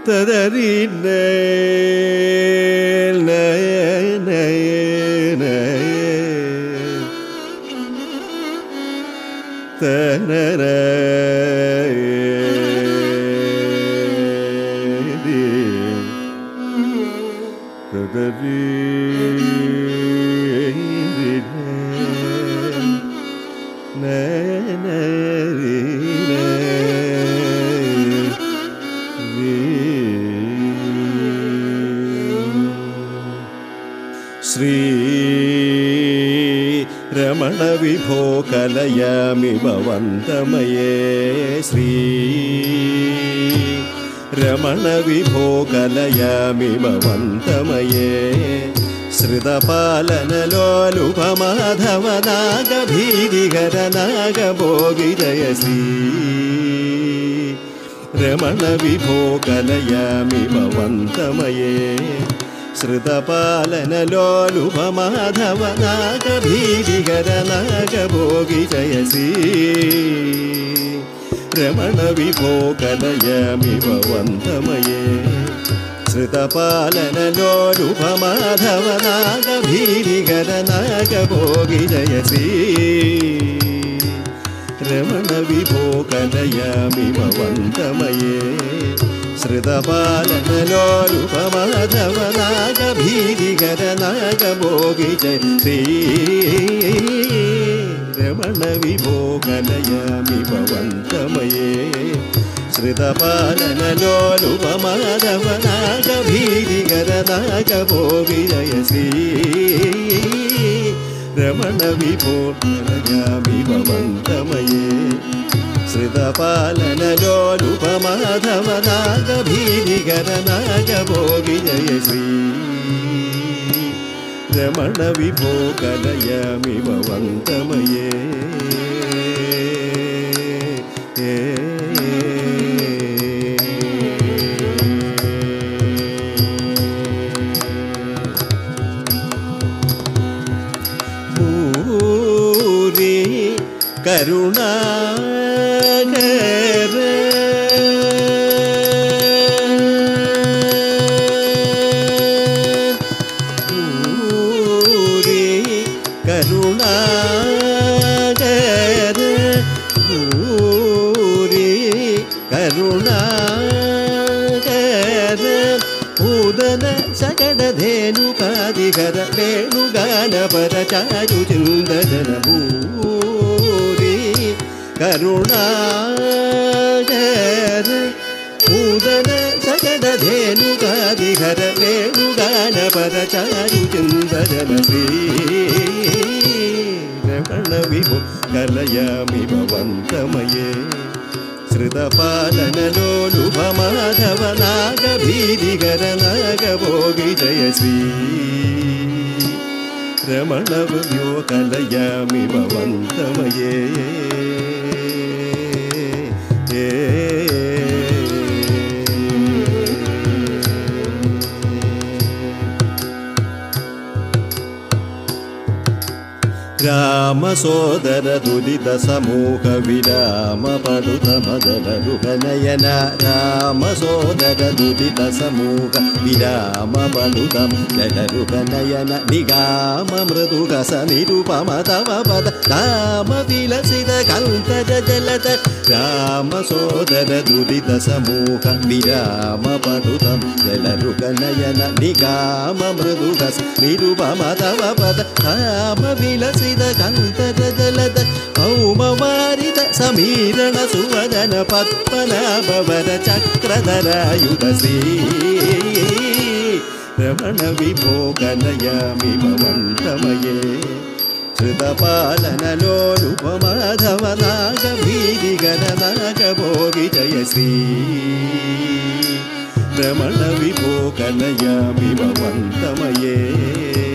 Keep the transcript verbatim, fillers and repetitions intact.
തദരീന തനര ശ്രീ രമണ വിഭോ കലയാമി ഭവന്തമയേ ശ്രീ രമണ വിഭോ കലയാമി ഭവന്തമയേ ശ്രുതപാലനലോലുപമാധവനാഗഭീതികരനാഗഭോഗിജയ ശ്രീ രമണ വിഭോ കലയാമി ഭവന്തമയേ ശ്രുതപാലനലോലുപമാധവനാഗഭീതികരനാഗഭോഗിജയ ശ്രീ രമണ വിഭോ കലയാമി ഭവന്തമയേ ശ്രുതപാലനലോലുപമാധവനാഗഭീതികരനാഗഭോഗിജയ ശ്രീ രമണ വിഭോ കലയാമി ഭവന്തമയേ ശ്രുതപാലനലോലുപമാധവനാഗഭീതികരനാഗഭോഗിജയ ശ്രീ രമണ വിഭോ കലയാമി ഭവന്തമയേ ശ്രുതപാലനലോലുപമാധവനാഗഭീതികരനാഗഭോഗിജയ ശ്രീ രമണ വിഭോ കലയാമി ഭവന്തമയേ ശ്രുതപാലനലോലുപമാധവനാഗഭീതികരനാഗഭോഗിജയ ശ്രീ രമണ വിഭോ കലയാമി ഭവന്തമയേ ഭൂരി കരുണാകര ഭൂരി കരുണാകര ഭൂരി കരുണാകര പൂതന സകടധേനുകാദികര വേണുഗാനപരചാരുചിന്തന ഭൂരി കരുണാകര പൂതന സകടധേനുകാദികര വേണുഗാനപരചാരുചിന്തന ശ്രീ രമണ വിഭോ കലയാമി ഭവന്തമയേ ശ്രുതപാലനലോലുപമാധവനാഗഭീതികരനാഗഭോഗിജയ ശ്രീ രമണ വിഭോ കലയാമി ഭവന്തമയേ രാമസോദര ദുരിത സമൂഹ വിരാമ പടുത മദലരുഹനയന രാമസോദര ദുരിത സമൂഹ വിരാമ പടുത ജലരുഹനയന നിഗാമ മൃദുഗസ നിരുപമ തവ പദ രാമ വിലസിത കൽപജ ജലത രാമസോദര ദുരിത സമൂഹ വിരാമ പടുത ജലരുഹനയന നിഗാമ മൃദുഗസ നിരുപമ തവ പദ രാമ വിലസിത കൽപജലത ഭൗമവാരിത സമീരണ സുവദന പത്മനാഭവര ചക്രധരായുധ ശ്രീ രമണ വിഭോ കലയാമി ഭവന്തമയേ ശ്രുതപാലനലോലുപമാധവനാഗഭീതികരനാഗഭോഗിജയ ശ്രീ രമണ വിഭോ കലയാമി ഭവന്തമയേ